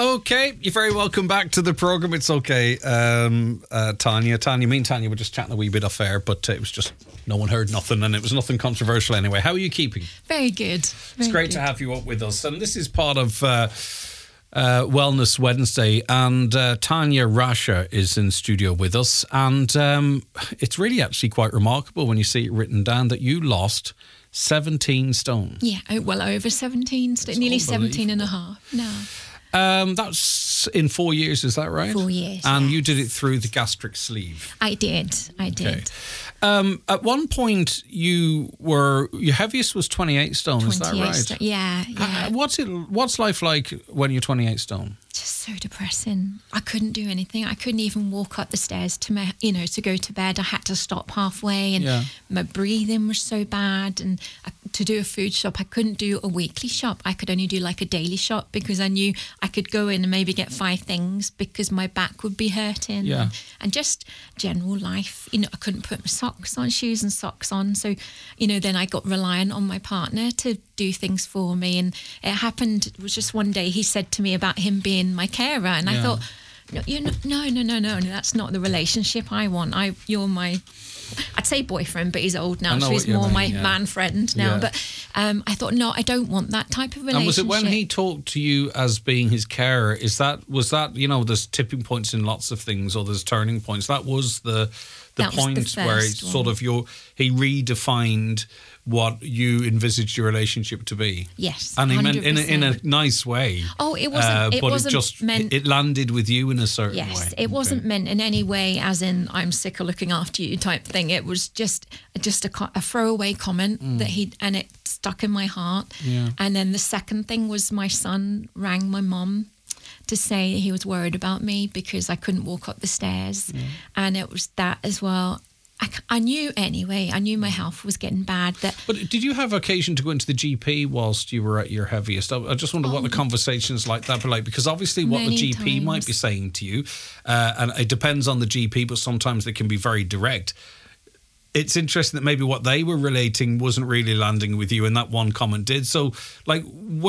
Okay, you're very welcome back to the programme. It's okay, Tanya. Me and Tanya were just chatting a wee bit off air, but it was just no one heard nothing, and it was nothing controversial anyway. How are you keeping? Very good. It's great to have you up with us, and this is part of Wellness Wednesday, and Tanya Rasha is in studio with us, and it's really actually quite remarkable when you see it written down that you lost 17 stone. Yeah, well over 17, nearly 17 and a half now. That's in 4 years, is that right? 4 years. And yes. you did it through the gastric sleeve. I did. Okay. At one point, your heaviest was 28 stone. Is that right? Yeah. What's life like when you're 28 stone? Just so depressing. I couldn't do anything. I couldn't even walk up the stairs to go to bed. I had to stop halfway, and my breathing was so bad. And to do a food shop, I couldn't do a weekly shop. I could only do like a daily shop because I knew I could go in and maybe get 5 things because my back would be hurting. Yeah. And just general life. I couldn't put my shoes and socks on. So, then I got reliant on my partner to do things for me. And it happened, it was just one day he said to me about him being my carer, and I thought, no, that's not the relationship I want. You're my, I'd say boyfriend, but he's old now, so he's more my man friend now. But I thought, no, I don't want that type of relationship. And was it when he talked to you as being his carer? Was that there's tipping points in lots of things, or there's turning points? That was the point where it's sort of he redefined what you envisaged your relationship to be. Yes, and he meant in a nice way. Oh, it wasn't. It landed with you in a certain way. Yes, it wasn't meant in any way as in I'm sick of looking after you type thing. It was just a throwaway comment that and it stuck in my heart. Yeah. And then the second thing was my son rang my mum to say he was worried about me because I couldn't walk up the stairs, and it was that as well. I knew anyway. I knew my health was getting bad. But did you have occasion to go into the GP whilst you were at your heaviest? I just wonder what the conversations like that were like, because obviously what the GP might be saying to you, and it depends on the GP, but sometimes they can be very direct. It's interesting that maybe what they were relating wasn't really landing with you, and that one comment did. So, like,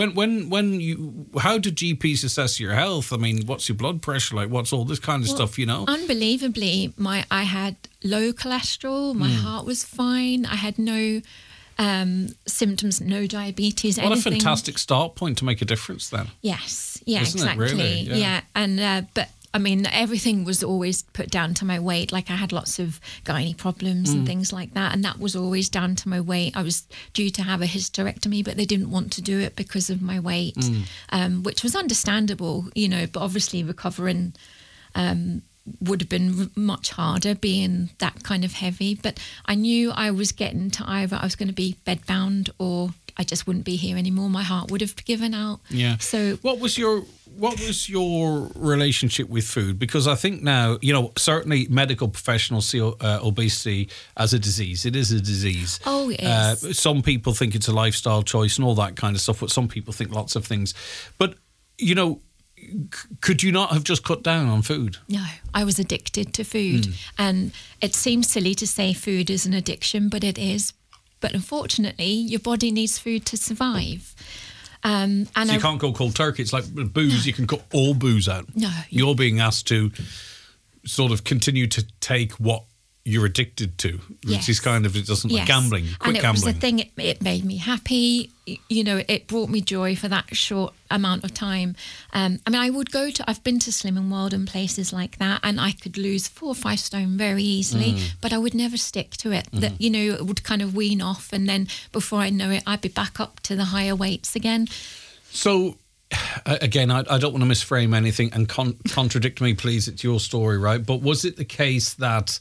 how do GPs assess your health? I mean, what's your blood pressure like? What's all this kind of stuff? Unbelievably, I had low cholesterol. My heart was fine. I had no symptoms, no diabetes. What a fantastic start point to make a difference, then. Yes, Isn't exactly. It really? Yeah, and but. I mean, everything was always put down to my weight. Like I had lots of gynae problems and things like that. And that was always down to my weight. I was due to have a hysterectomy, but they didn't want to do it because of my weight, which was understandable, but obviously recovering would have been much harder being that kind of heavy. But I knew I was getting to either I was going to be bedbound or I just wouldn't be here anymore. My heart would have given out. Yeah. So what was your relationship with food? Because I think now, certainly medical professionals see obesity as a disease. It is a disease. Oh, it is. Some people think it's a lifestyle choice and all that kind of stuff, but some people think lots of things. But, could you not have just cut down on food? No, I was addicted to food. And it seems silly to say food is an addiction, but it is. But unfortunately, your body needs food to survive. And so you can't go cold turkey. It's like booze. No. You can cut all booze out. No. You're being asked to sort of continue to take what you're addicted to, which is kind of, it doesn't like gambling. And it was the thing, it made me happy. It brought me joy for that short amount of time. I would I've been to Slimming World and places like that, and I could lose 4 or 5 stone very easily, but I would never stick to it. That, it would kind of wean off, and then before I know it, I'd be back up to the higher weights again. So, again, I don't want to misframe anything and contradict me, please. It's your story, right? But was it the case that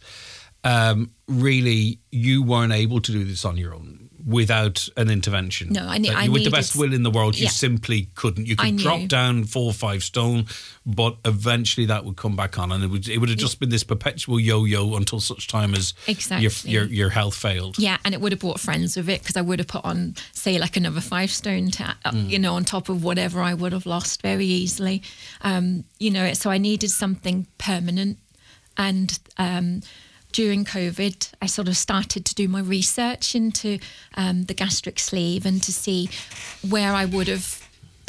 really you weren't able to do this on your own without an intervention? No, with the best will in the world, you simply couldn't. You could drop down 4 or 5 stone, but eventually that would come back on, and it would have just been this perpetual yo-yo until such time as your health failed. Yeah, and it would have brought friends with it, because I would have put on, say, like another 5 stone on top of whatever I would have lost very easily. So I needed something permanent, and during COVID, I sort of started to do my research into the gastric sleeve and to see where I would have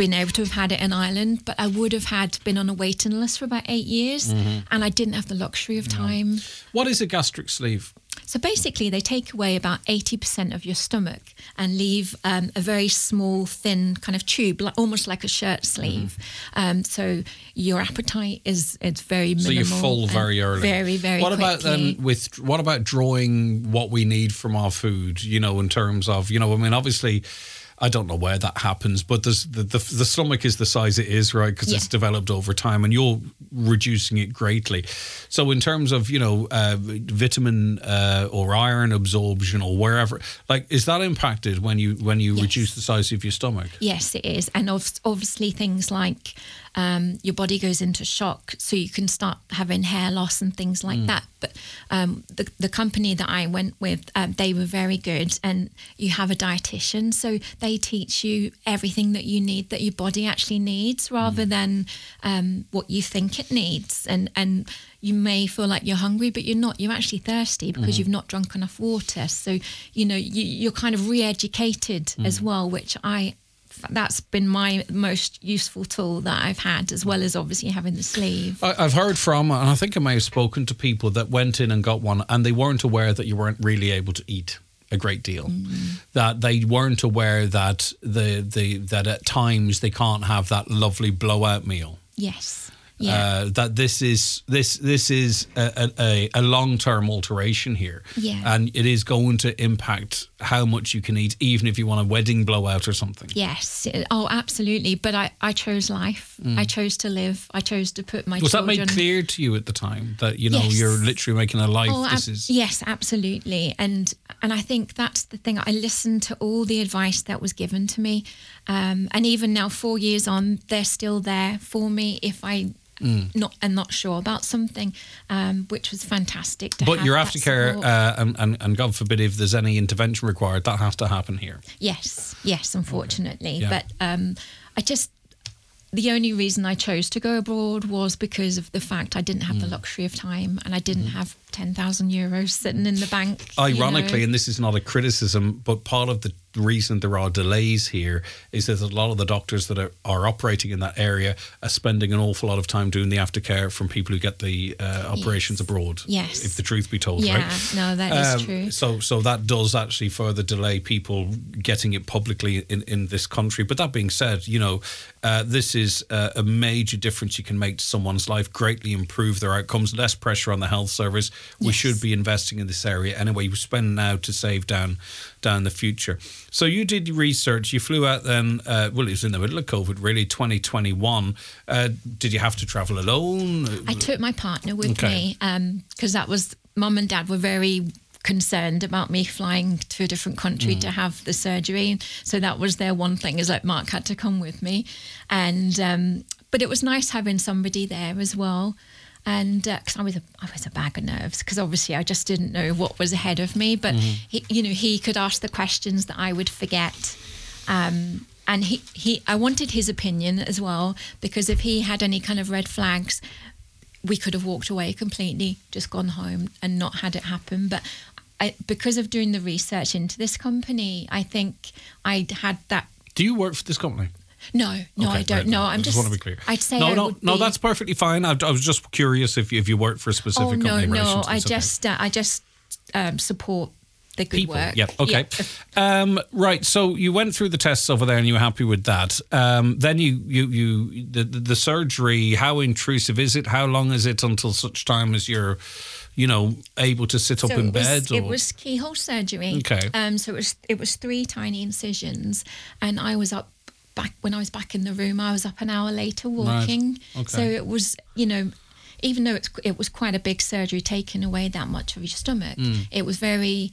been able to have had it in Ireland, but I would have been on a waiting list for about 8 years, and I didn't have the luxury of time. What is a gastric sleeve? So basically, they take away about 80% of your stomach and leave a very small, thin kind of tube, almost like a shirt sleeve. So your appetite is very minimal. So you're full very early. Very, very What about quickly. then what about drawing what we need from our food, in terms of, I mean, obviously, I don't know where that happens, but there's the stomach is the size it is, right? Because it's developed over time, and you're reducing it greatly. So in terms of vitamin or iron absorption or wherever, like, is that impacted when you reduce the size of your stomach? Yes, it is, and obviously things like your body goes into shock, so you can start having hair loss and things like that. But the company that I went with, they were very good, and you have a dietitian, so they teach you everything that you need, that your body actually needs, rather than what you think it needs. And you may feel like you're hungry, but you're not. You're actually thirsty because you've not drunk enough water. So you're kind of re-educated as well, which that's been my most useful tool that I've had, as well as obviously having the sleeve. I've heard from, and I think I may have spoken to people that went in and got one, and they weren't aware that you weren't really able to eat a great deal. That they weren't aware that that at times they can't have that lovely blowout meal. Yes. Yeah. That this is a long-term alteration here, and it is going to impact how much you can eat, even if you want a wedding blowout or something. Yes. Oh, absolutely. But I chose life. I chose to live. I chose to put my Was children... that made clear to you at the time that Yes. you're literally making a life? Yes, absolutely. And I think that's the thing. I listened to all the advice that was given to me, and even now, 4 years on, they're still there for me if I not sure about something, which was fantastic. But your aftercare, and God forbid if there's any intervention required, that has to happen here. Yes, unfortunately. Okay. But the only reason I chose to go abroad was because of the fact I didn't have the luxury of time, and I didn't have 10,000 euros sitting in the bank. Ironically, and this is not a criticism, but part of the reason there are delays here is that a lot of the doctors that are operating in that area are spending an awful lot of time doing the aftercare from people who get the operations abroad. Yes. If the truth be told, right? Yeah, no, that is true. So that does actually further delay people getting it publicly in this country. But that being said, this is a major difference you can make to someone's life, greatly improve their outcomes, less pressure on the health service. We should be investing in this area anyway. We spend now to save down the future. So you did research. You flew out then, it was in the middle of COVID, really, 2021. Did you have to travel alone? I took my partner with me because Mum and Dad were very concerned about me flying to a different country to have the surgery. So that was their one thing, is like, Mark had to come with me. And but it was nice having somebody there as well. And because I was a bag of nerves, because obviously I just didn't know what was ahead of me. But he could ask the questions that I would forget, and I wanted his opinion as well, because if he had any kind of red flags, we could have walked away completely, just gone home and not had it happen. But because of doing the research into this company, I think I had that. Do you work for this company? No, I don't. Right, no, I just want to be clear. I'd say no, that's perfectly fine. I was just curious if you worked for a specific company. No, I just support the good work. Yeah, okay. Yeah. Right, so you went through the tests over there and you were happy with that. Then the surgery, how intrusive is it? How long is it until such time as you're able to sit up in bed? It was keyhole surgery. Okay. So it was 3 tiny incisions, and I was up. When I was back in the room, I was up an hour later walking. Right. Okay. So it was, even though it was quite a big surgery, taking away that much of your stomach, it was very,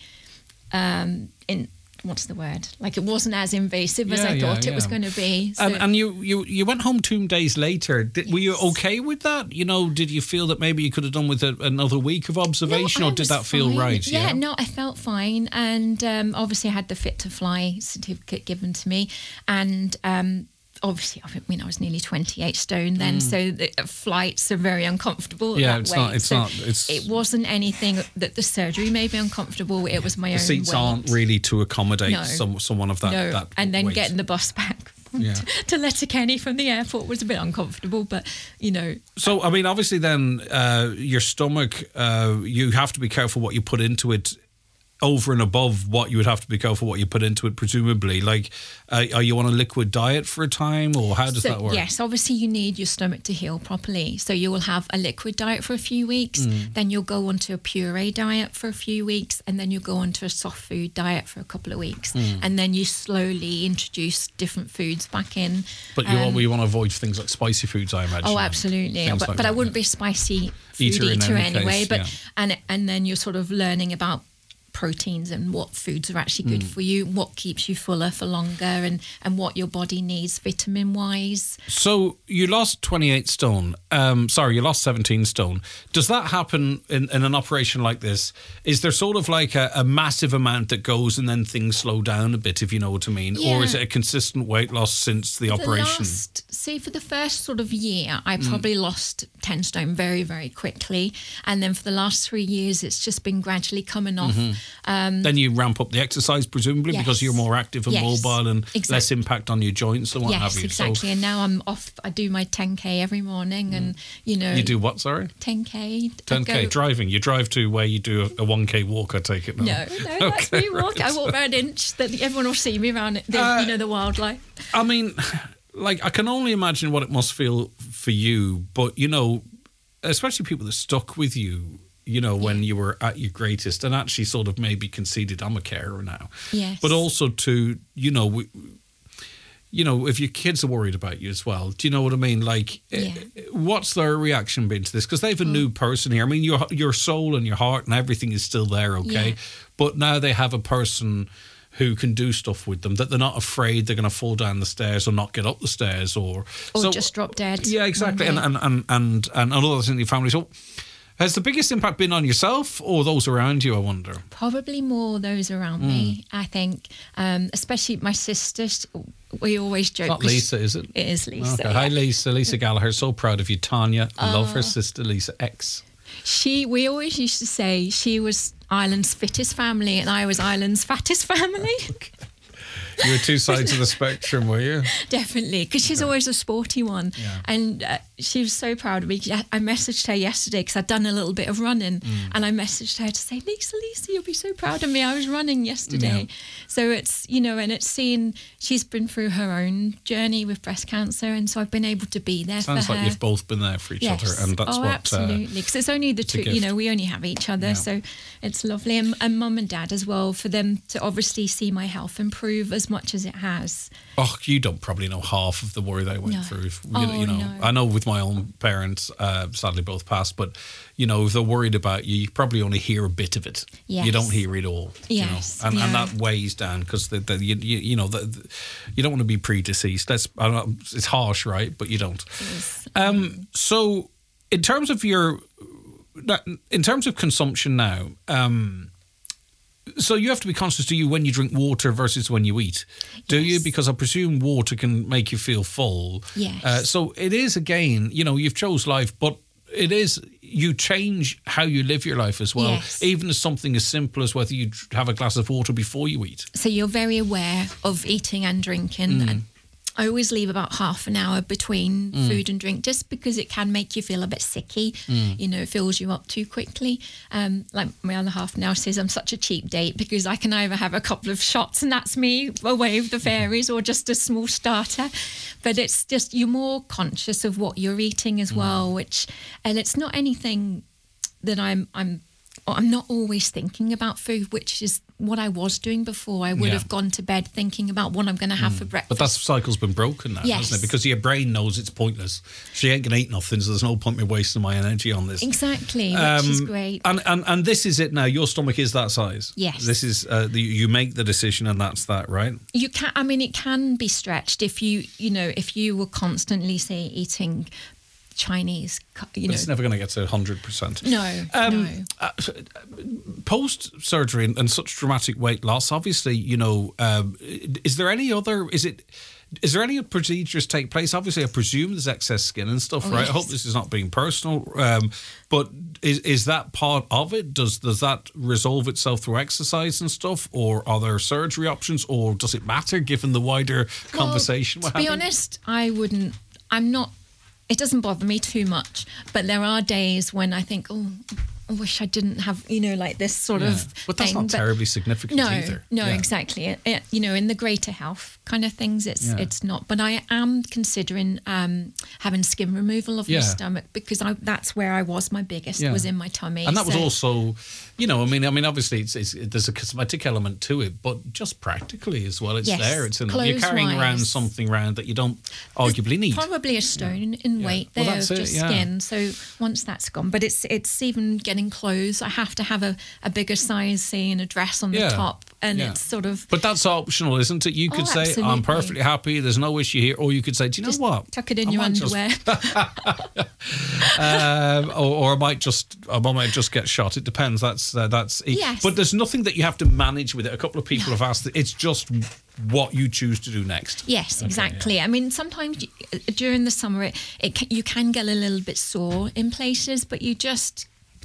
what's the word? Like, it wasn't as invasive as I thought it was going to be. So. And you went home 2 days later. Were you okay with that? Did you feel that maybe you could have done with another week of observation, or did that feel right? Yeah, no, I felt fine. And obviously I had the Fit to Fly certificate given to me. And obviously, I was nearly 28 stone then, so the flights are very uncomfortable. Yeah, it wasn't anything that the surgery made me uncomfortable. It was my own weight. The seats aren't really to accommodate someone of that. No, that and then weight. getting the bus back to Letterkenny from the airport was a bit uncomfortable, but So I mean, obviously, then your stomach, you have to be careful what you put into it. Over and above what you would have to be careful what you put into it, presumably. Like, are you on a liquid diet for a time, or how does that work? Yes, obviously you need your stomach to heal properly. So you will have a liquid diet for a few weeks, then you'll go onto a puree diet for a few weeks, and then you'll go onto a soft food diet for a couple of weeks. And then you slowly introduce different foods back in. But you want to avoid things like spicy foods, I imagine. Oh, absolutely. But I wouldn't be a spicy food eater anyway. And then you're sort of learning about proteins and what foods are actually good for you, what keeps you fuller for longer, and what your body needs vitamin wise. So you lost 28 stone. You lost 17 stone. Does that happen in an operation like this? Is there sort of like a massive amount that goes and then things slow down a bit, if you know what I mean? Yeah. Or is it a consistent weight loss since the operation? For the first sort of year, I probably lost 10 stone very, very quickly. And then for the last 3 years, it's just been gradually coming off. Then you ramp up the exercise, presumably, because you're more active and mobile and less impact on your joints and what have you. Yes, exactly. So, and now I'm off. I do my 10K every morning and, You do what, sorry? 10K. 10K, driving. You drive to where you do a 1K walk, I take it now. No, that's me walk. I walk around an inch that everyone will see me around the wildlife. I mean, like, I can only imagine what it must feel for you, but, especially people that stuck with you, when you were at your greatest and actually sort of maybe conceded, I'm a carer now. Yes. But also to, if your kids are worried about you as well, do you know what I mean? Like, what's their reaction been to this? Because they have a new person here. I mean, your soul and your heart and everything is still there, okay? Yeah. But now they have a person who can do stuff with them, that they're not afraid they're going to fall down the stairs or not get up the stairs or just drop dead. Yeah, exactly. And others in your family. So has the biggest impact been on yourself or those around you, I wonder? Probably more those around me, I think. Especially my sisters. We always joke. Not Lisa, is it? It is Lisa. Okay. Yeah. Hi, Lisa. Lisa Gallagher. So proud of you. Tanya. Love her sister, Lisa X. We always used to say she was Ireland's fittest family and I was Ireland's fattest family. Okay. You were two sides of the spectrum, were you? Definitely, because she's always a sporty one. Yeah. And she was so proud of me. I messaged her yesterday because I'd done a little bit of running and I messaged her to say, Lisa, you'll be so proud of me. I was running yesterday. Yeah. So it's, and it's seeing she's been through her own journey with breast cancer and so I've been able to be there for her. Sounds like you've both been there for each other and that's what... absolutely, because it's only the two, we only have each other. Yeah. So it's lovely. And mum and dad as well, for them to obviously see my health improve as much as it has. Oh, you don't probably know half of the worry they went through. No. I know with my own parents, sadly both passed, but if they're worried about you, you probably only hear a bit of it. Yes. You don't hear it all. Yes. And that weighs down because you don't want to be predeceased. It's harsh, right? But you don't. So in terms of consumption now. So you have to be conscious, do you, when you drink water versus when you eat? Do you? Because I presume water can make you feel full. Yes. So it is, again, you've chose life, but it is, you change how you live your life as well. Yes. Even as something as simple as whether you have a glass of water before you eat. So you're very aware of eating and drinking and I always leave about half an hour between food and drink just because it can make you feel a bit sicky. It fills you up too quickly. Like my other half now says I'm such a cheap date because I can either have a couple of shots and that's me away with the fairies or just a small starter. But it's just you're more conscious of what you're eating as well, and it's not anything that I'm not always thinking about food, which is what I was doing before. I would have gone to bed thinking about what I'm going to have for breakfast. But that cycle's been broken now, hasn't it? Because your brain knows it's pointless. She ain't going to eat nothing, so there's no point me wasting my energy on this. Exactly, which is great. And this is it now. Your stomach is that size. Yes. This is, you make the decision and that's that, right? You can. I mean, it can be stretched if you were constantly, say, eating Chinese, It's never going to get to 100%. No, no. Post-surgery and such dramatic weight loss, obviously, is there any procedures take place? Obviously, I presume there's excess skin and stuff, right? Yes. I hope this is not being personal, but is that part of it? Does that resolve itself through exercise and stuff, or are there surgery options, or does it matter given the wider conversation? To be honest, I'm not. It doesn't bother me too much, but there are days when I think, oh, I wish I didn't have, like this sort of But that's thing. not terribly significant either. No, exactly. In the greater health kind of things, it's not. But I am considering having skin removal of my stomach, because that's where I was my biggest, was in my tummy. And that was also, obviously there's a cosmetic element to it, but just practically as well, it's there. It's you're carrying around something around that you don't arguably need. Probably a stone in weight there of just skin. So once that's gone, but it's even getting clothes. I have to have a bigger size, say, in a dress on the top, and it's sort of. But that's optional, isn't it? You could say, absolutely. I'm perfectly happy. There's no issue here, or you could say, do you know what? Tuck it in your underwear. Or I might just get shot. It depends. That's. Yes. But there's nothing that you have to manage with it. A couple of people have asked. It's just what you choose to do next. Yes, exactly. Yeah. I mean, sometimes during the summer, you can get a little bit sore in places, but you just.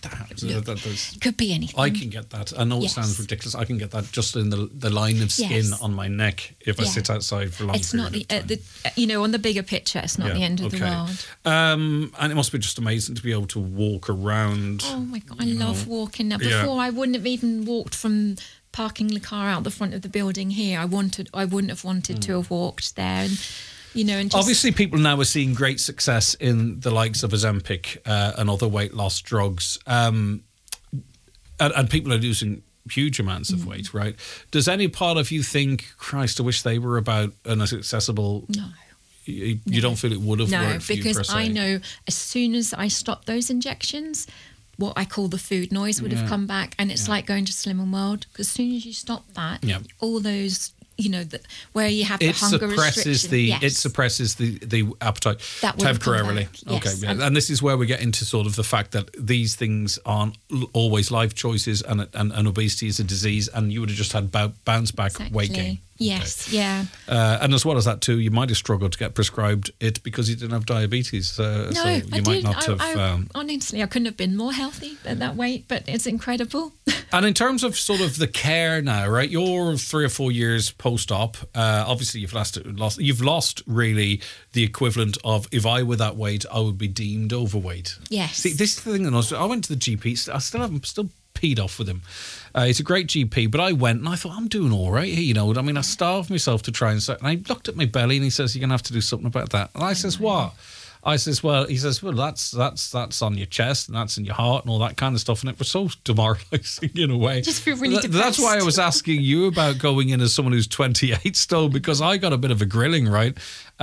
Could be anything. I can get that. I know it sounds ridiculous. I can get that just in the line of skin on my neck if I sit outside for a long It's not on the bigger picture. It's not the end of the world. And it must be just amazing to be able to walk around. Oh my God, I love walking now. Before I wouldn't have even walked from parking the car out the front of the building here. I wouldn't have wanted to have walked there. And just obviously people now are seeing great success in the likes of Ozempic and other weight loss drugs, and people are losing huge amounts of weight, right? Does any part of you think, Christ, I wish they were about and as accessible? No. You don't feel it would have worked for you, per se? No, because I know as soon as I stopped those injections, what I call the food noise would have come back, and it's like going to Slimming World, because as soon as you stop that, all those where you have the hunger restriction. It suppresses the appetite temporarily. Yes. Okay, and this is where we get into sort of the fact that these things aren't always life choices, and obesity is a disease, and you would have just had bounce back weight gain. Yes, okay. And as well as that too, you might have struggled to get prescribed it because you didn't have diabetes. No, so you might not have. Honestly, I couldn't have been more healthy at that weight, but it's incredible. And in terms of sort of the care now, right? You're 3 or 4 years post-op. Obviously, you've lost really the equivalent of, if I were that weight, I would be deemed overweight. Yes. See, this is the thing that I went to the GP. I still peed off with him. He's a great GP, but I went and I thought, I'm doing all right here, I starved myself to try and I looked at my belly and he says, you're going to have to do something about that. And I says, what? I says, well, he says, well, that's on your chest and that's in your heart and all that kind of stuff. And it was so demoralising in a way. Just feel really depressed. That's why I was asking you about going in as someone who's 28 stone, because I got a bit of a grilling, right?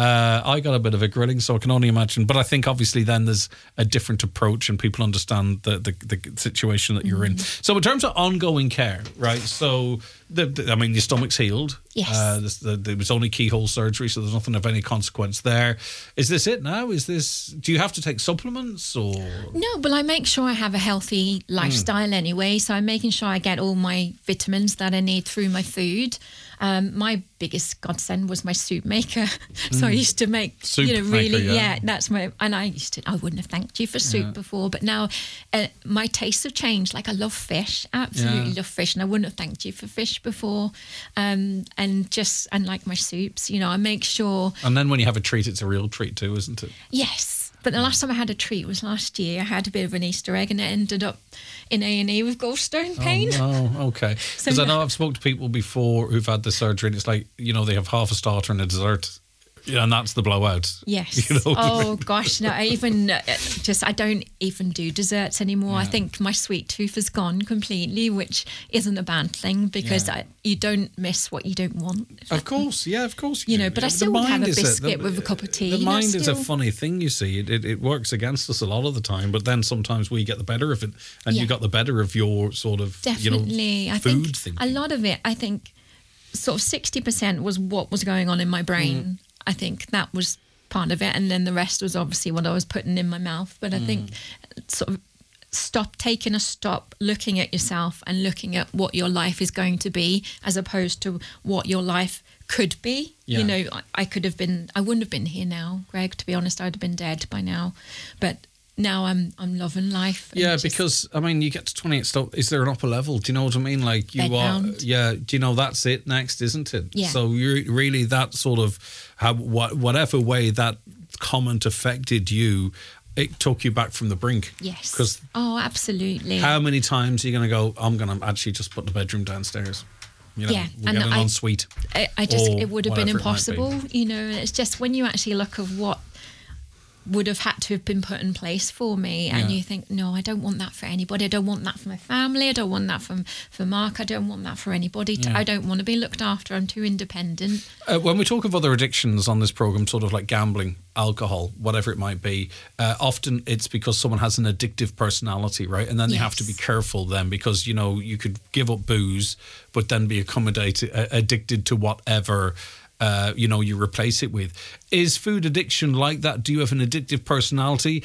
So I can only imagine. But I think obviously then there's a different approach and people understand the situation that you're in. So in terms of ongoing care, right? So, your stomach's healed. Yes. There was only keyhole surgery, so there's nothing of any consequence there. Is this it now? Do you have to take supplements or? No, but I make sure I have a healthy lifestyle anyway. So I'm making sure I get all my vitamins that I need through my food. My biggest godsend was my soup maker. So I used to make soup maker, that's my, and I wouldn't have thanked you for soup before, but now my tastes have changed. Like I love fish, absolutely love fish, and I wouldn't have thanked you for fish before. And like my soups, I make sure. And then when you have a treat, it's a real treat too, isn't it? Yes. But the last time I had a treat was last year. I had a bit of an Easter egg and it ended up in A&E with gallstone pain. Oh, okay. Because I know I've spoken to people before who've had the surgery and it's like, they have half a starter and a dessert. Yeah, and that's the blowout. Yes. Gosh, no, I don't even do desserts anymore. I think my sweet tooth has gone completely, which isn't a bad thing because you don't miss what you don't want. Of course, of course. But I still have a biscuit with a cup of tea. The mind is a funny thing, you see. It works against us a lot of the time, but then sometimes we get the better of it, and you got the better of your sort of, definitely. food thinking. A lot of it, I think, sort of 60% was what was going on in my brain. I think that was part of it, and then the rest was obviously what I was putting in my mouth. But I think sort of stop, looking at yourself and looking at what your life is going to be, as opposed to what your life could be. Yeah. You know, I wouldn't have been here now, Greg, to be honest. I'd have been dead by now. But now I'm loving life. Yeah, because I mean, you get to 28. So is there an upper level? Do you know what I mean? Like you are. Bedbound. Yeah. Do you know that's it next, isn't it? Yeah. So you're really that sort of whatever way that comment affected you, it took you back from the brink. Yes. Because absolutely. how many times are you going to go? I'm going to actually just put the bedroom downstairs. You know, Yeah, we'll get an ensuite. It would have been impossible. Be. You know, and it's just when you actually look at what would have had to have been put in place for me, and you think, no, I don't want that for anybody. I don't want that for my family. I don't want that for Mark. I don't want that for anybody. I don't want to be looked after. I'm too independent. When we talk of other addictions on this program, sort of like gambling, alcohol, whatever it might be, often it's because someone has an addictive personality, right? And then they have to be careful then, because, you know, you could give up booze, but then be addicted to whatever you replace it with. Is food addiction like that? Do you have an addictive personality?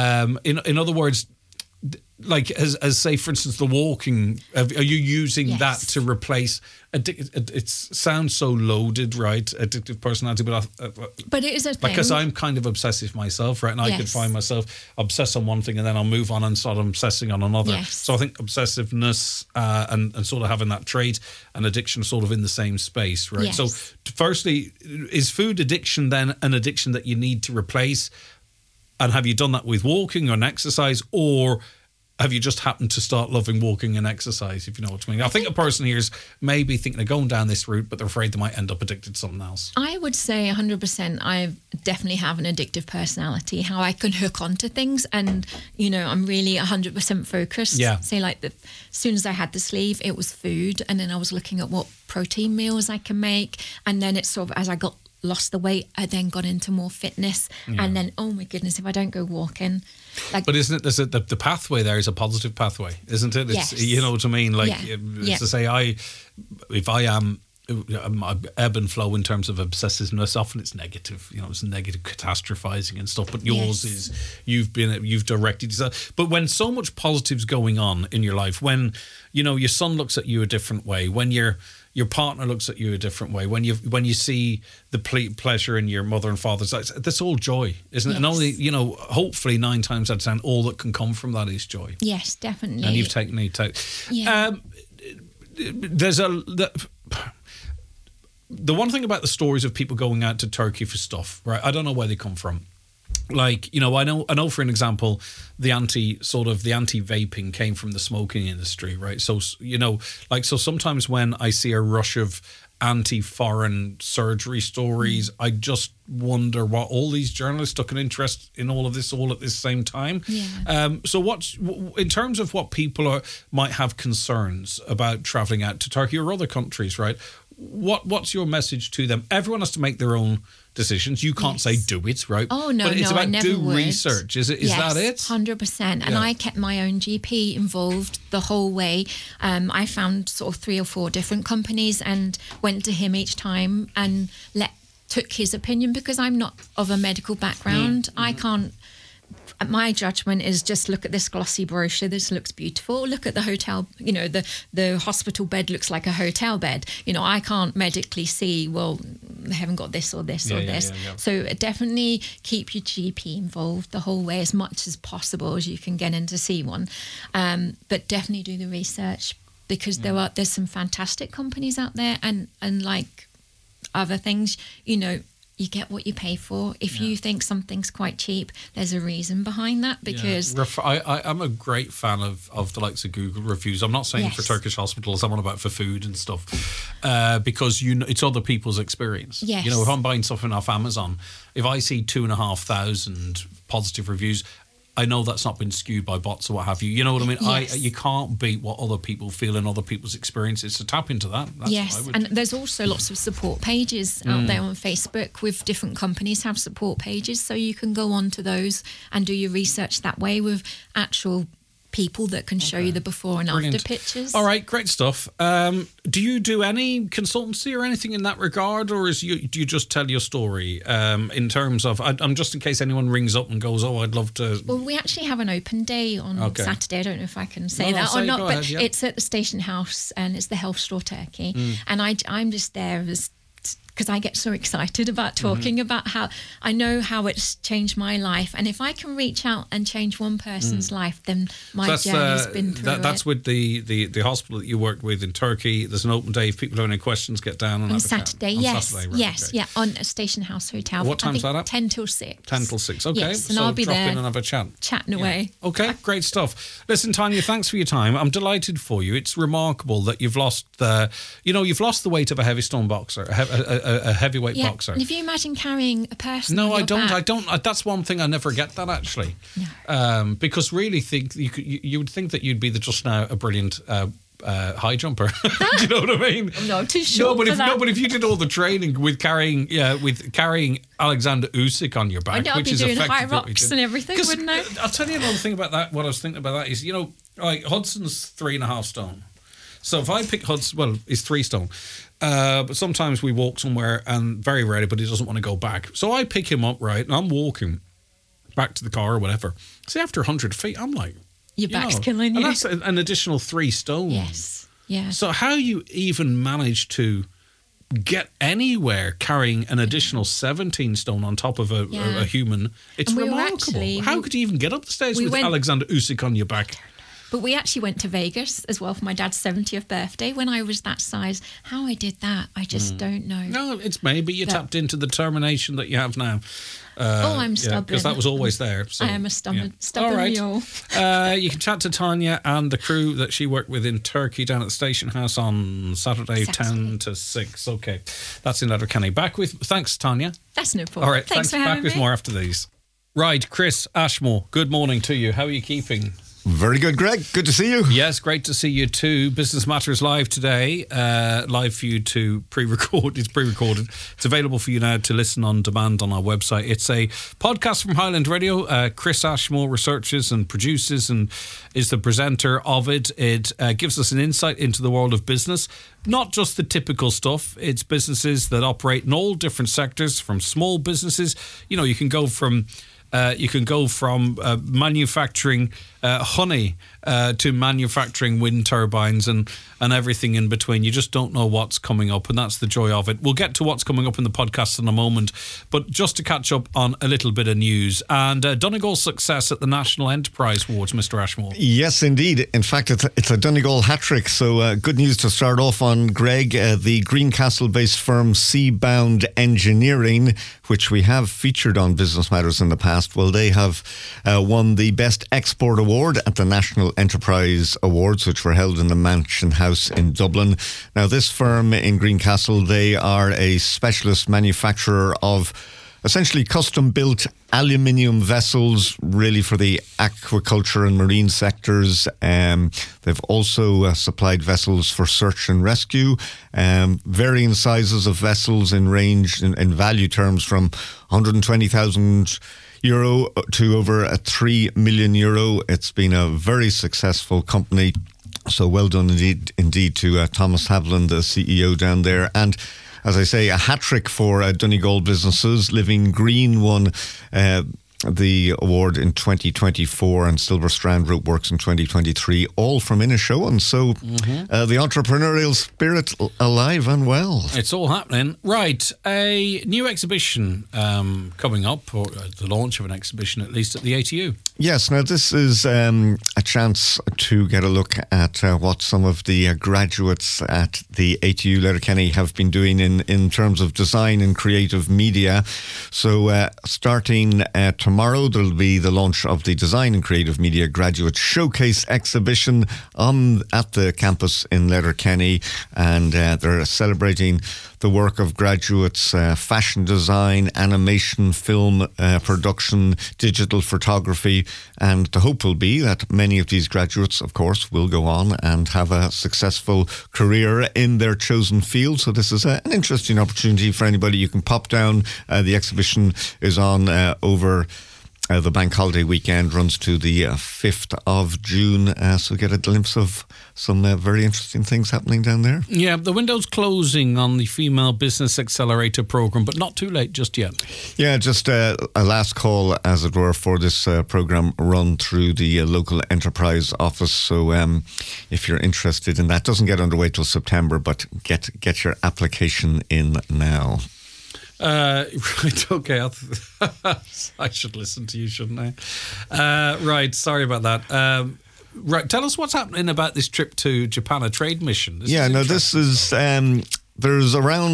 In other words, like as say, for instance, the walking, are you using that to replace it sounds so loaded, right? Addictive personality, but it is a thing. Because I'm kind of obsessive myself, right? And I could find myself obsessed on one thing and then I'll move on and start obsessing on another. Yes. So I think obsessiveness and sort of having that trait and addiction sort of in the same space, right? Yes. So firstly, is food addiction then an addiction that you need to replace? And have you done that with walking or exercise, or have you just happened to start loving walking and exercise, if you know what I mean? I think a person here is maybe thinking of going down this route, but they're afraid they might end up addicted to something else. I would say 100% I definitely have an addictive personality, how I can hook onto things, and, you know, I'm really 100% focused. Yeah. Say like as soon as I had the sleeve, it was food, and then I was looking at what protein meals I can make, and then it's sort of as I lost the weight, I then got into more fitness, and then, oh my goodness, if I don't go walking, like. But isn't it? The pathway there is a positive pathway, isn't it? It's, yes. You know what I mean? Like to say, if I am. I ebb and flow in terms of obsessiveness. Often it's negative, you know, it's negative catastrophizing and stuff. But yours is you've directed yourself. But when so much positive's going on in your life, when, you know, your son looks at you a different way, when your partner looks at you a different way, when you see the pleasure in your mother and father's eyes, that's all joy, isn't it? And only, you know, hopefully 9 times out of 10, all that can come from that is joy. Yes, definitely. And you've taken it out. Yeah. The one thing about the stories of people going out to Turkey for stuff, right? I don't know where they come from. Like, you know, I know for an example, the anti-vaping came from the smoking industry, right? So, you know, like, so sometimes when I see a rush of anti-foreign surgery stories, I just wonder what all these journalists took an interest in all of this all at the same time. Yeah. So what's, in terms of what people might have concerns about traveling out to Turkey or other countries, right? What's your message to them? Everyone has to make their own decisions. You can't say do it, right? Oh, no, but it's about I never do would. Research. Is that it? 100%. And I kept my own GP involved the whole way. I found sort of 3 or 4 different companies and went to him each time and took his opinion, because I'm not of a medical background. I can't. My judgment is just look at this glossy brochure. This looks beautiful. Look at the hotel. You know, the hospital bed looks like a hotel bed. You know, I can't medically see, well, they haven't got this or this or this. Yeah. So definitely keep your GP involved the whole way as much as possible as you can get in to see one. But definitely do the research, because there's some fantastic companies out there, and like other things, you know, you get what you pay for. If you think something's quite cheap, there's a reason behind that, because... I'm a great fan of the likes of Google reviews. I'm not saying for Turkish hospitals, I'm on about for food and stuff, because, you know, it's other people's experience. Yes. You know, if I'm buying something off Amazon, if I see 2,500 positive reviews, I know that's not been skewed by bots or what have you. You know what I mean? Yes. You can't beat what other people feel and other people's experiences. So tap into that. That's yes, what I would and there's also lots of support pages out there on Facebook, with different companies have support pages, so you can go on to those and do your research that way with actual people that can show you the before and Brilliant. after pictures. All right, great stuff. Do you do any consultancy or anything in that regard, or do you just tell your story in terms of, I'm just in case anyone rings up and goes, I'd love to... Well, we actually have an open day on Saturday. I don't know if I can say that or not, but it's at the Station House and it's the Health Store Turkey. And I'm just there because I get so excited about talking about how I know how it's changed my life. And if I can reach out and change one person's life, then my journey's been through That's with the hospital that you worked with in Turkey. There's an open day. If people have any questions, get down and on have Saturday. A chat. Yes, on Saturday, right, yes, okay. yeah, on a Station House Hotel. What time's that at? 10 till 6. 10 till 6, okay. Yes, and so I'll be drop there in and have a chat. Chatting away. Okay, great stuff. Listen, Tanya, thanks for your time. I'm delighted for you. It's remarkable that you've lost the weight of a heavy stone boxer, a heavyweight boxer. And if you imagine carrying a person. No, on your I back. don't. That's one thing I never get that actually. No. Because really, you would think that you'd be just now a brilliant high jumper. Do you know what I mean? No, I'm too short but if you did all the training with carrying Alexander Usyk on your back, I'd be doing high rocks and everything, wouldn't I? I'll tell you another thing about that. What I was thinking about that is, like Hudson's 3.5 stone. So if I pick Hudson, he's 3 stone. But sometimes we walk somewhere and very rarely, but he doesn't want to go back. So I pick him up, right, and I'm walking back to the car or whatever. See, after 100 feet, I'm like... Your back's killing you. And that's an additional 3 stone. Yes, yeah. So how you even manage to get anywhere carrying an additional 17 stone on top of a human, it's remarkable. How could you even get up the stairs with Alexander Usyk on your back? But we actually went to Vegas as well for my dad's 70th birthday when I was that size. How I did that, I just don't know. No, it's maybe you tapped into the determination that you have now. I'm stubborn. Because that was always there. So, I am a stubborn mule. You can chat to Tanya and the crew that she worked with in Turkey down at the Station House on Saturday. 10 to 6. Okay, that's in Letterkenny. Thanks, Tanya. That's no problem. All right, thanks for having back with me. more after these. Right, Chris Ashmore, good morning to you. How are you keeping? Very good, Greg. Good to see you. Yes, great to see you too. Business Matters live today. Live for you to pre-record. It's pre-recorded. It's available for you now to listen on demand on our website. It's a podcast from Highland Radio. Chris Ashmore researches and produces and is the presenter of it. It gives us an insight into the world of business. Not just the typical stuff. It's businesses that operate in all different sectors, from small businesses. You can go from... manufacturing honey to manufacturing wind turbines and everything in between. You just don't know what's coming up, and that's the joy of it. We'll get to what's coming up in the podcast in a moment, but just to catch up on a little bit of news. And Donegal's success at the National Enterprise Awards, Mr. Ashmore. Yes, indeed. In fact, it's a Donegal hat-trick, so good news to start off on, Greg. The Greencastle-based firm Seabound Engineering, which we have featured on Business Matters in the past, well, they have won the Best Export Award at the National Enterprise Awards, which were held in the Mansion House in Dublin. Now, this firm in Greencastle, they are a specialist manufacturer of essentially custom-built aluminium vessels, really for the aquaculture and marine sectors. They've also supplied vessels for search and rescue, varying sizes of vessels in range, in value terms, from 120,000 euro to over €3 million. It's been a very successful company. So well done indeed to Thomas Havlin, the CEO down there. And as I say, a hat-trick for Donegal businesses. Living Green won the award in 2024 and Silver Strand Route Works in 2023, all from Inishowen. So the entrepreneurial spirit alive and well. It's all happening. Right, a new exhibition coming up, or the launch of an exhibition at least at the ATU. Yes, now this is a chance to get a look at what some of the graduates at the ATU Letterkenny have been doing in terms of design and creative media. So starting tomorrow, there'll be the launch of the Design and Creative Media Graduate Showcase exhibition at the campus in Letterkenny, and they're celebrating the work of graduates, fashion design, animation, film production, digital photography, and the hope will be that many of these graduates, of course, will go on and have a successful career in their chosen field. So this is an interesting opportunity for anybody. You can pop down. The exhibition is on over The bank holiday weekend runs to the 5th of June, so get a glimpse of some very interesting things happening down there. Yeah, the window's closing on the Female Business Accelerator program, but not too late just yet. Yeah, just a last call, as it were, for this program run through the local enterprise office. So if you're interested in that, doesn't get underway till September, but get your application in now. Right, okay. I should listen to you, shouldn't I? Right, sorry about that. Right, tell us what's happening about this trip to Japan, a trade mission. This is there's around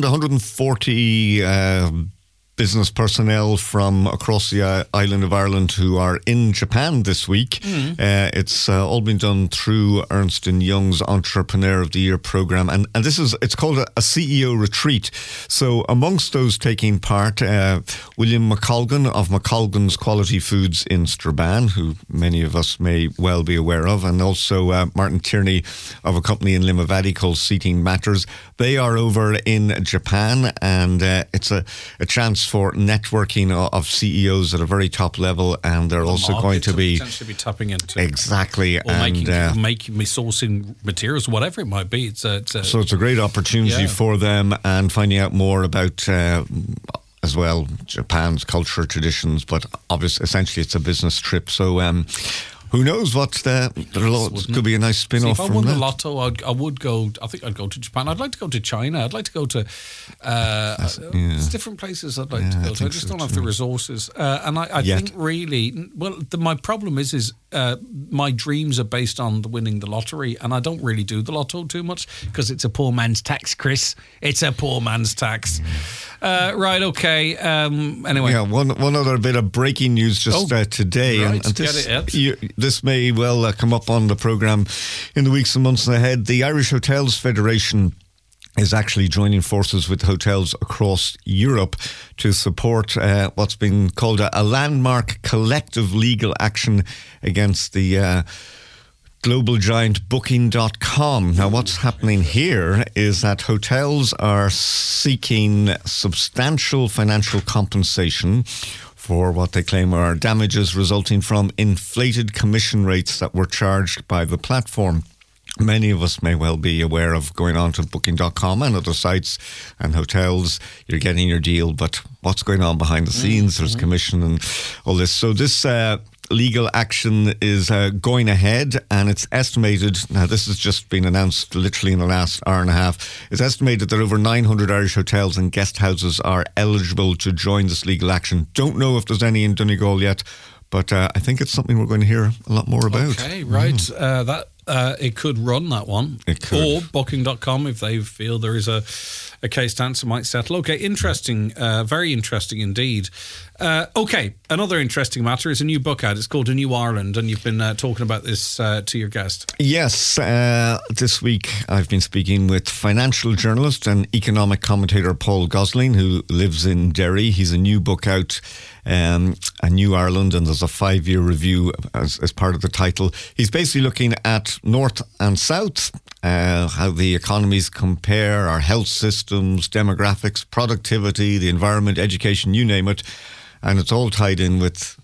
140 business personnel from across the island of Ireland who are in Japan this week. It's all been done through Ernst & Young's Entrepreneur of the Year program, and it's called a CEO retreat. So amongst those taking part, William McColgan of McColgan's Quality Foods in Strabane, who many of us may well be aware of, and also Martin Tierney of a company in Limavady called Seating Matters. They are over in Japan, and it's a chance for networking of CEOs at a very top level, and they're also going to be potentially tapping into exactly, or making sourcing materials, whatever it might be. So it's a great opportunity for them, and finding out more about as well Japan's culture, traditions, but obviously essentially it's a business trip. So who knows what could be a nice spin-off from that. If I won the lotto, I would go. I think I'd go to Japan. I'd like to go to China. I'd like to go to there's different places I'd like to go to. I just don't have the resources. And I think really, my problem is my dreams are based on winning the lottery, and I don't really do the lotto too much because it's a poor man's tax, Chris. It's a poor man's tax. Right, okay. Anyway. Yeah, one other bit of breaking news just today. Right, and this may well come up on the programme in the weeks and months ahead. The Irish Hotels Federation is actually joining forces with hotels across Europe to support what's been called a landmark collective legal action against the global giant Booking.com. Now, what's happening here is that hotels are seeking substantial financial compensation for what they claim are damages resulting from inflated commission rates that were charged by the platform. Many of us may well be aware of going on to Booking.com and other sites and hotels. You're getting your deal, but what's going on behind the scenes? There's commission and all this. So this legal action is going ahead, and it's estimated, now this has just been announced literally in the last hour and a half, it's estimated that over 900 Irish hotels and guest houses are eligible to join this legal action. Don't know if there's any in Donegal yet, but I think it's something we're going to hear a lot more about. Okay, right. It could run, that one. It could. Or Booking.com, if they feel there is a case to answer, might settle. Okay, interesting. Very interesting indeed. Okay, another interesting matter is a new book out. It's called A New Ireland, and you've been talking about this to your guest. Yes, this week I've been speaking with financial journalist and economic commentator Paul Gosling, who lives in Derry. He's a new book out, A New Ireland, and there's a 5-year review as part of the title. He's basically looking at North and South, how the economies compare, our health systems, demographics, productivity, the environment, education, you name it. And it's all tied in with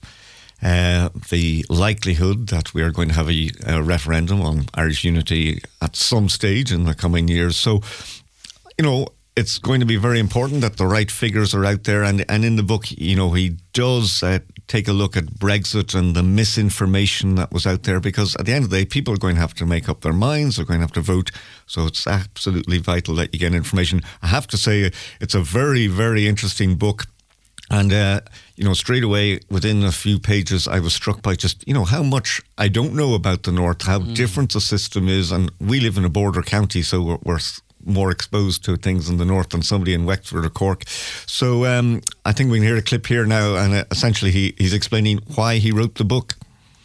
the likelihood that we are going to have a referendum on Irish unity at some stage in the coming years. So, it's going to be very important that the right figures are out there. And in the book, he does take a look at Brexit and the misinformation that was out there, because at the end of the day, people are going to have to make up their minds. They're going to have to vote. So it's absolutely vital that you get information. I have to say, it's a very, very interesting book. And, straight away, within a few pages, I was struck by just, how much I don't know about the North, how different the system is. And we live in a border county, so we're more exposed to things in the North than somebody in Wexford or Cork. So I think we can hear a clip here now, and essentially he's explaining why he wrote the book.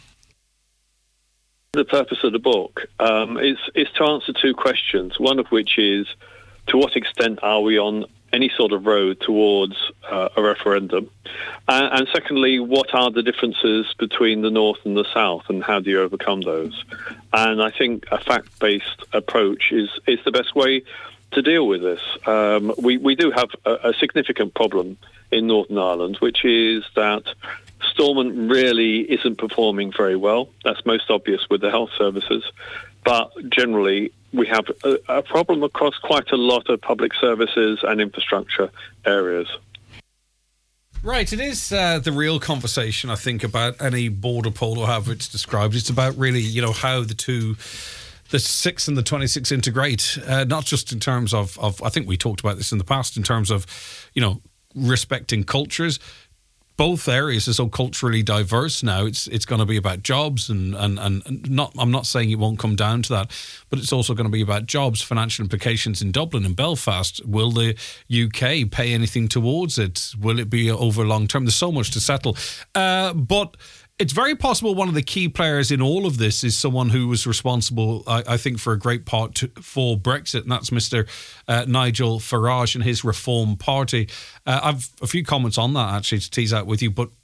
The purpose of the book is to answer two questions, one of which is, to what extent are we on any sort of road towards a referendum? And secondly, what are the differences between the North and the South, and how do you overcome those? And I think a fact-based approach is the best way to deal with this. We do have a significant problem in Northern Ireland, which is that Stormont really isn't performing very well. That's most obvious with the health services. But generally, we have a problem across quite a lot of public services and infrastructure areas. Right, it is the real conversation, I think, about any border poll or however it's described. It's about really, how the 6 and the 26 integrate, not just in terms of, I think we talked about this in the past, in terms of, respecting cultures. Both areas are so culturally diverse now. It's going to be about jobs and not. I'm not saying it won't come down to that, but it's also going to be about jobs, financial implications in Dublin and Belfast. Will the UK pay anything towards it? Will it be over long term? There's so much to settle, but it's very possible one of the key players in all of this is someone who was responsible, I think, for a great part for Brexit, and that's Mr. Nigel Farage and his Reform Party. I've a few comments on that, actually, to tease out with you, but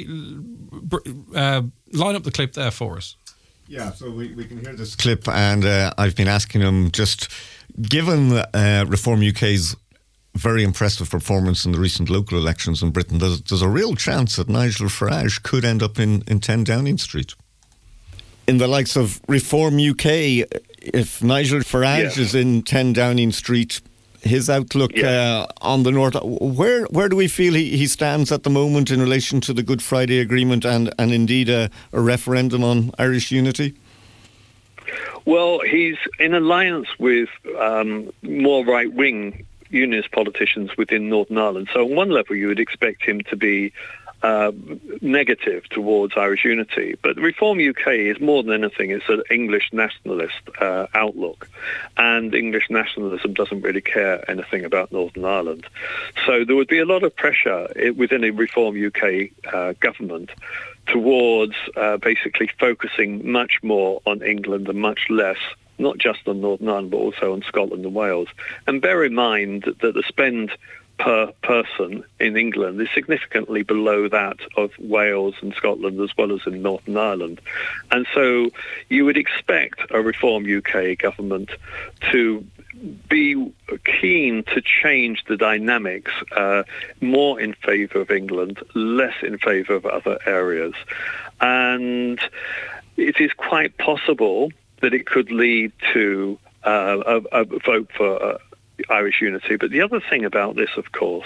line up the clip there for us. Yeah, so we can hear this clip, and I've been asking him, just given Reform UK's very impressive performance in the recent local elections in Britain, there's a real chance that Nigel Farage could end up in 10 Downing Street. In the likes of Reform UK, if Nigel Farage is in 10 Downing Street, his outlook on the North, where do we feel he stands at the moment in relation to the Good Friday Agreement and indeed a referendum on Irish unity? Well, he's in alliance with more right-wing unionist politicians within Northern Ireland. So on one level, you would expect him to be negative towards Irish unity. But Reform UK is more than anything, it's an English nationalist outlook. And English nationalism doesn't really care anything about Northern Ireland. So there would be a lot of pressure within a Reform UK government towards basically focusing much more on England and much less not just on Northern Ireland, but also on Scotland and Wales. And bear in mind that the spend per person in England is significantly below that of Wales and Scotland, as well as in Northern Ireland. And so you would expect a Reform UK government to be keen to change the dynamics more in favour of England, less in favour of other areas. And it is quite possible that it could lead to a vote for Irish unity. But the other thing about this, of course,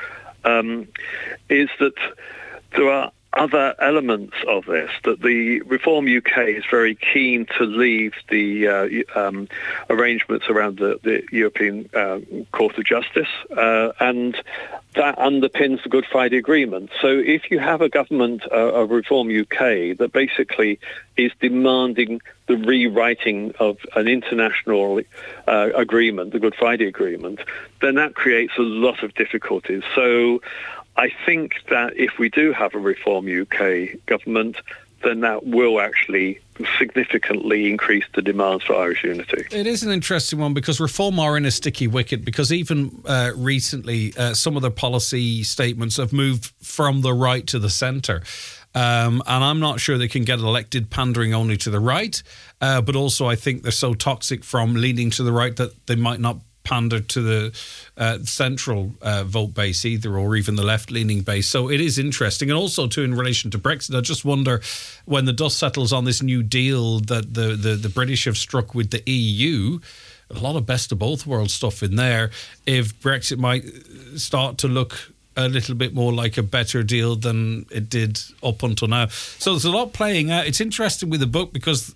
is that there are other elements of this, that the Reform UK is very keen to leave the arrangements around the European Court of Justice, and that underpins the Good Friday Agreement. So if you have a government of Reform UK that basically is demanding the rewriting of an international agreement, the Good Friday Agreement, then that creates a lot of difficulties. So I think that if we do have a Reform UK government, then that will actually significantly increase the demands for Irish unity. It is an interesting one because Reform are in a sticky wicket, because even recently some of their policy statements have moved from the right to the centre. And I'm not sure they can get elected pandering only to the right, but also I think they're so toxic from leaning to the right that they might not pander to the central vote base either, or even the left-leaning base. So it is interesting. And also, too, in relation to Brexit, I just wonder, when the dust settles on this new deal that the British have struck with the EU, a lot of best of both worlds stuff in there, if Brexit might start to look a little bit more like a better deal than it did up until now. So there's a lot playing out. It's interesting with the book because,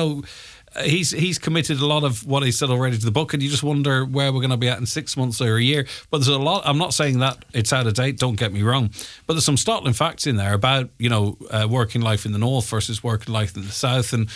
he's committed a lot of what he said already to the book, and you just wonder where we're going to be at in 6 months or a year. But there's a lot. I'm not saying that it's out of date, don't get me wrong, but there's some startling facts in there about working life in the north versus working life in the south, and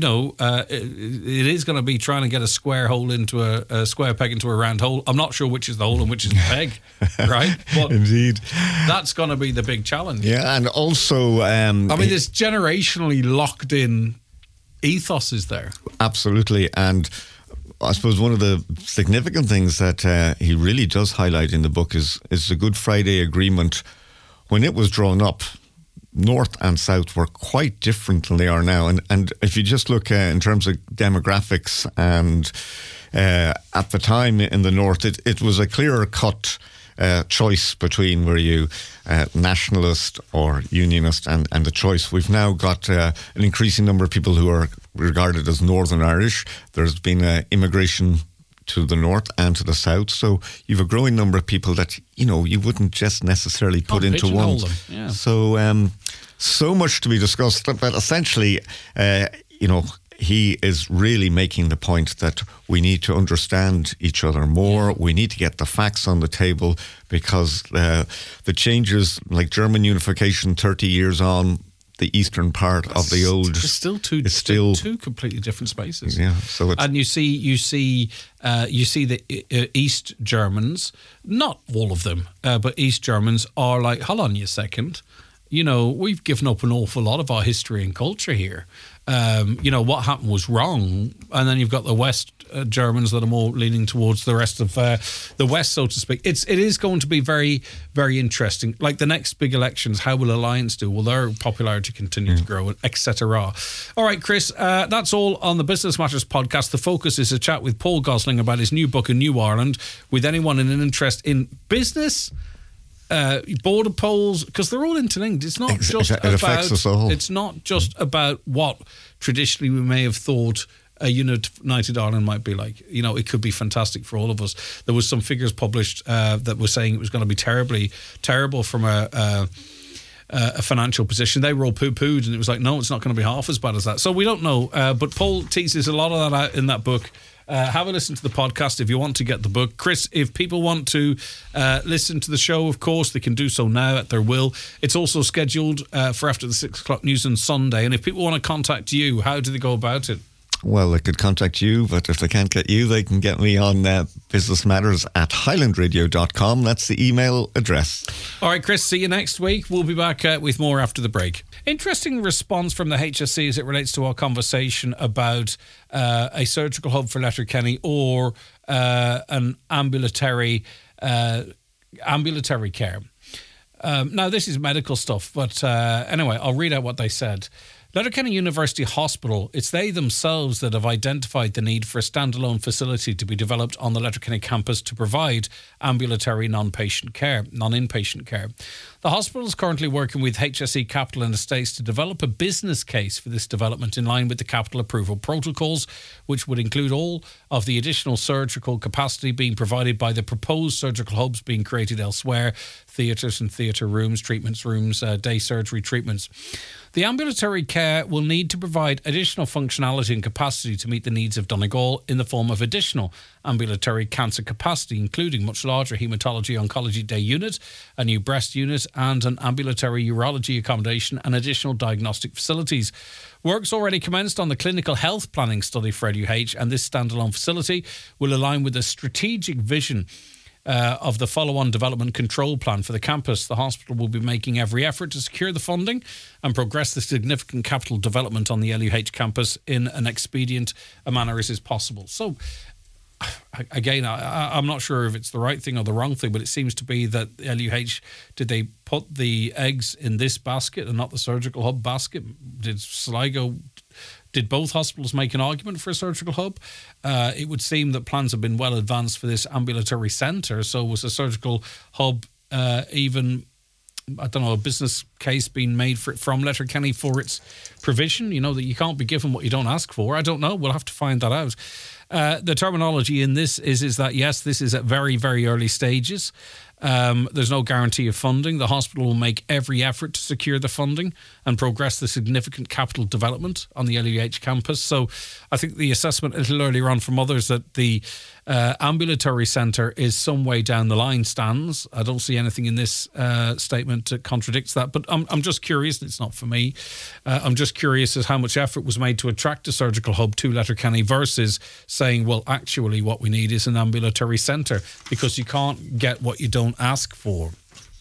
it is going to be trying to get a square hole into a square peg into a round hole. I'm not sure which is the hole and which is the peg, right? But indeed, that's going to be the big challenge. Yeah, and also, this generationally locked in ethos is there. Absolutely. And I suppose one of the significant things that he really does highlight in the book is the Good Friday Agreement. When it was drawn up, North and South were quite different than they are now. And if you just look in terms of demographics, and at the time in the North, it was a clearer cut choice between were you nationalist or unionist, and the choice. We've now got an increasing number of people who are regarded as Northern Irish. There's been immigration to the north and to the south, so you've a growing number of people that you wouldn't just necessarily put into one. Yeah. So so much to be discussed, but essentially, he is really making the point that we need to understand each other more. We need to get the facts on the table, because the changes, like German unification 30 years on, the eastern part of the old, it's still two completely different spaces. Yeah, so it's, and you see the East Germans, not all of them, but East Germans are like, hold on a second, we've given up an awful lot of our history and culture here. What happened was wrong, and then you've got the West Germans that are more leaning towards the rest of the West, so to speak. It is going to be very, very interesting. Like the next big elections, how will Alliance do? Will their popularity continue to grow, etc.? All right, Chris, that's all on the Business Matters podcast. The focus is a chat with Paul Gosling about his new book, A New Ireland, with anyone in an interest in business, border polls, because they're all interlinked. It's not just affects us all. It's not just about what traditionally we may have thought a united Ireland might be like. It could be fantastic for all of us. There was some figures published that were saying it was going to be terrible from a financial position. They were all poo-pooed, and it was like, no, it's not going to be half as bad as that. So we don't know. But Paul teases a lot of that out in that book. Have a listen to the podcast if you want to get the book. Chris, if people want to listen to the show, of course, they can do so now at their will. It's also scheduled for after the 6 o'clock news on Sunday. And if people want to contact you, how do they go about it? Well, they could contact you, but if they can't get you, they can get me on Business Matters at highlandradio.com. That's the email address. All right, Chris, see you next week. We'll be back with more after the break. Interesting response from the HSE as it relates to our conversation about a surgical hub for Letterkenny or an ambulatory care. Now, this is medical stuff, but anyway, I'll read out what they said. Letterkenny University Hospital, it's they themselves that have identified the need for a standalone facility to be developed on the Letterkenny campus to provide ambulatory non-inpatient care. The hospital is currently working with HSE Capital and Estates to develop a business case for this development in line with the capital approval protocols, which would include all of the additional surgical capacity being provided by the proposed surgical hubs being created elsewhere, theatres and theatre rooms, treatments rooms, day surgery treatments. The ambulatory care will need to provide additional functionality and capacity to meet the needs of Donegal in the form of additional ambulatory cancer capacity, including much larger haematology oncology day unit, a new breast unit, and an ambulatory urology accommodation and additional diagnostic facilities. Work's already commenced on the clinical health planning study for EduH, and this standalone facility will align with the strategic vision of the follow-on development control plan for the campus. The hospital will be making every effort to secure the funding and progress the significant capital development on the LUH campus in an expedient manner as is possible. So, again, I'm not sure if it's the right thing or the wrong thing, but it seems to be that LUH, did they put the eggs in this basket and not the surgical hub basket? Did Sligo... Did both hospitals make an argument for a surgical hub? It would seem that plans have been well advanced for this ambulatory centre. So was a surgical hub even, I don't know, a business case being made for it from Letterkenny for its provision? That you can't be given what you don't ask for. I don't know. We'll have to find that out. The terminology in this is that, yes, this is at very, very early stages. There's no guarantee of funding. The hospital will make every effort to secure the funding and progress the significant capital development on the LUH campus. So I think the assessment a little earlier on from others that the ambulatory centre is some way down the line stands. I don't see anything in this statement that contradicts that, but I'm just curious. It's not for me. I'm just curious as how much effort was made to attract a surgical hub to Letterkenny versus saying, well, actually what we need is an ambulatory centre, because you can't get what you don't ask for.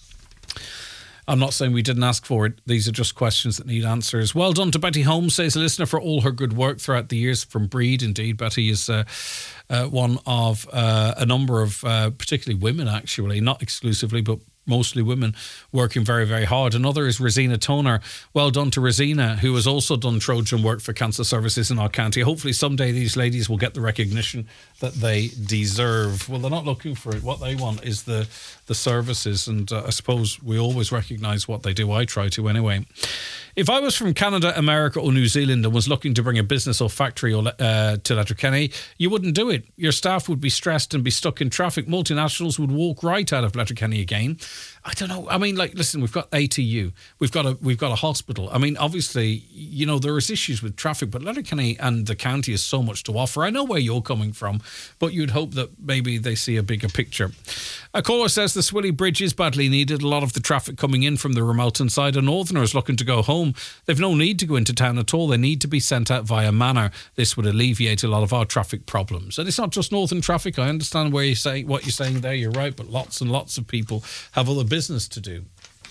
I'm not saying we didn't ask for it. These are just questions that need answers. Well done to Betty Holmes, says a listener, for all her good work throughout the years from Breed. Indeed, Betty is one of a number of particularly women, actually, not exclusively, but mostly women, working very, very hard. Another is Rosina Toner. Well done to Rosina, who has also done Trojan work for Cancer Services in our county. Hopefully someday these ladies will get the recognition that they deserve. Well, they're not looking for it. What they want is the services, and I suppose we always recognise what they do. I try to anyway. If I was from Canada, America or New Zealand and was looking to bring a business or factory to Letterkenny, you wouldn't do it. Your staff would be stressed and be stuck in traffic. Multinationals would walk right out of Letterkenny again. I don't know. I mean, like, listen, we've got ATU. We've got a hospital. I mean, obviously, you know, there is issues with traffic, but Letterkenny and the county has so much to offer. I know where you're coming from, but you'd hope that maybe they see a bigger picture. A caller says the Swilly Bridge is badly needed. A lot of the traffic coming in from the Ramelton side are Northerners looking to go home. They've no need to go into town at all. They need to be sent out via Manor. This would alleviate a lot of our traffic problems. And it's not just Northern traffic. I understand what you're saying there. You're right, but lots and lots of people have other business to do.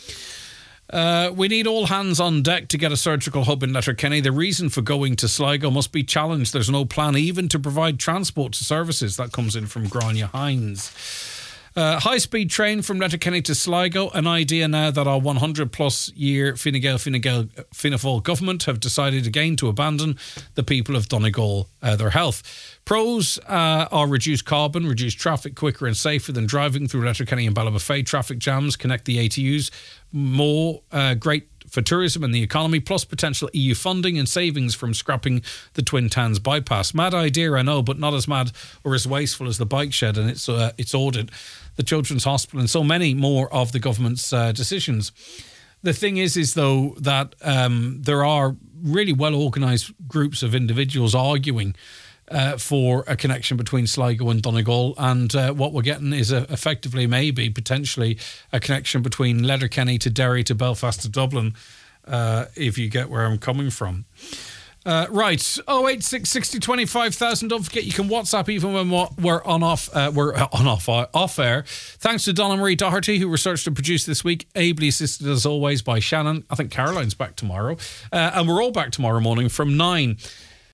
We need all hands on deck to get a surgical hub in Letterkenny. The reason for going to Sligo must be challenged. There's no plan even to provide transport to services. That comes in from Grania Hines. High-speed train from Letterkenny to Sligo, an idea now that our 100-plus year Fine Gael government have decided again to abandon the people of Donegal, their health. Pros are reduced carbon, reduced traffic quicker and safer than driving through Letterkenny and Ballybofey. Traffic jams connect the ATUs. More great for tourism and the economy, plus potential EU funding and savings from scrapping the Twin Towns bypass. Mad idea, I know, but not as mad or as wasteful as the bike shed and its audit, the Children's Hospital, and so many more of the government's decisions. The thing is though, that there are really well-organised groups of individuals arguing for a connection between Sligo and Donegal, and what we're getting is effectively, maybe, potentially, a connection between Letterkenny to Derry to Belfast to Dublin, if you get where I'm coming from. Right, 086 60 25,000. Don't forget you can WhatsApp even when we're off air. Thanks to Donna Marie Doherty, who researched and produced this week, ably assisted as always by Shannon. I think Caroline's back tomorrow, and we're all back tomorrow morning from 9.